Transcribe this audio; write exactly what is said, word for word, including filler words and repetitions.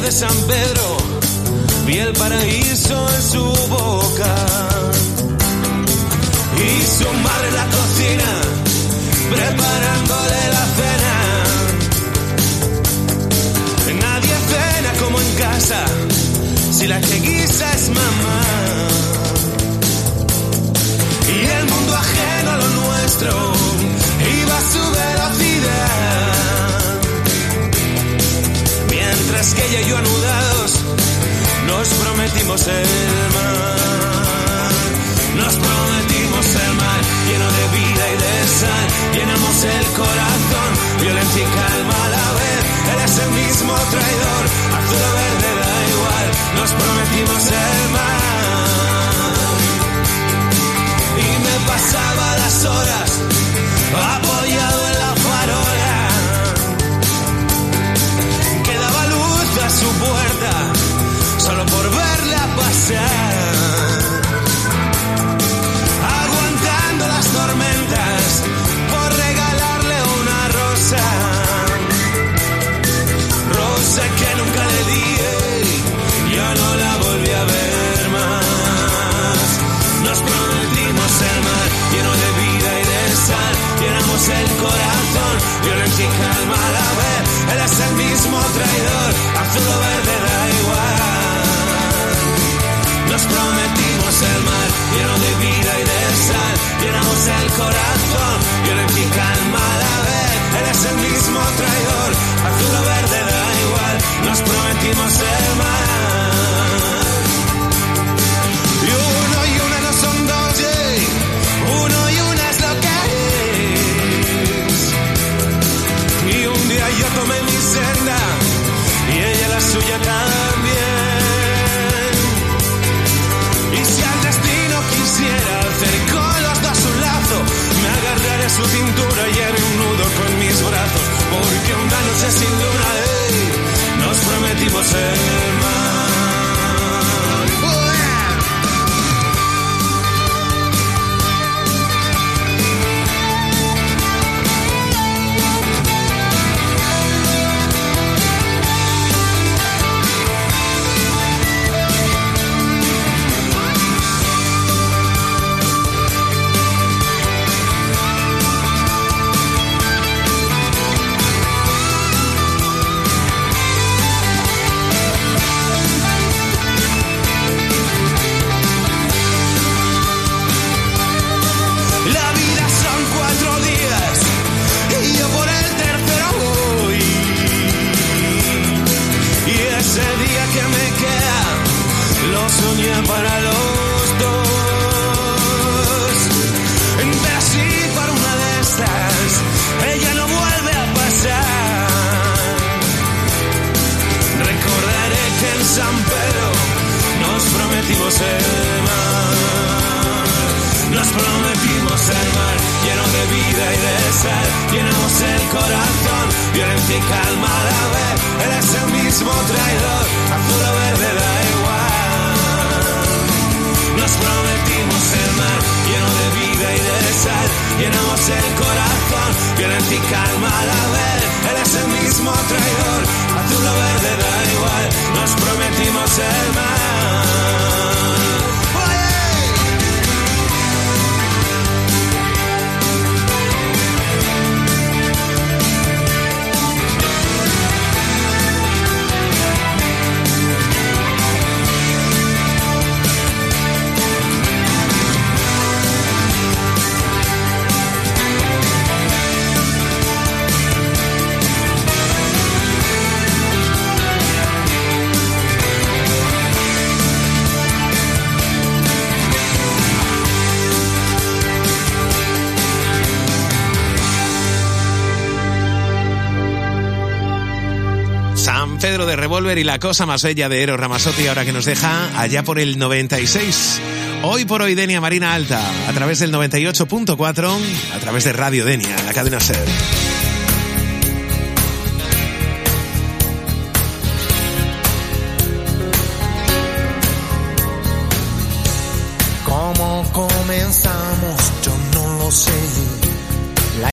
de San Pedro, vi el paraíso en su boca. Y su madre en la cocina, preparándole la cena. Nadie cena como en casa, si la que guisa es mamá. Y el mundo ajeno a lo nuestro iba a su velocidad, mientras que ella y yo anudados nos prometimos el mar. Nos prometimos el mar lleno de vida y de sal. Llenamos el corazón, violencia y calma a la vez. Él es el mismo traidor, azul o verde da igual. Nos prometimos el mar. Y me pasaba las horas apoyado en la farola, que daba luz a su puerta solo por verla pasar. Aguantando las tormentas por regalarle una rosa, rosa que nunca le di, yo no la volví a ver más. Nos prometimos el mar lleno de vida y de sal. Llenamos el corazón, violencia y calma a la vez. Él es el mismo traidor, azul o verde da igual. Nos prometimos el mar lleno de vida y de sal. Llenamos el corazón, violencia y calma a la vez. Él es el mismo traidor, azul o verde da igual. Nos prometimos el mar. Y uno y una no son dos, yeah. Uno y una es lo que es. Y un día yo tomé mi senda y ella la suya también. Y si al destino quisiera hacer con los dos un lazo, me agarraré a su cintura y haré un nudo con mis brazos. Porque una noche sin luna, hey, nos prometimos el mar. Para los dos, pero si por una de estas ella no vuelve a pasar, recordaré que en San Pedro nos prometimos el mar. Nos prometimos el mar lleno de vida y de sal. Llenamos el corazón, violencia y calma a la vez. Él es el mismo traidor, azul o verde da igual. Nos prometimos el mar lleno de vida y de sal. Llenamos el corazón, violencia y calma a la vez. Él es el mismo traidor, azul o verde da igual. Nos prometimos el mar. Pedro de Revolver y la cosa más bella de Eros Ramazzotti, ahora que nos deja allá por el noventa y seis. Hoy por hoy Denia Marina Alta, a través del noventa y ocho punto cuatro, a través de Radio Denia, la cadena SER. ¿Cómo comenzamos? Yo no lo sé.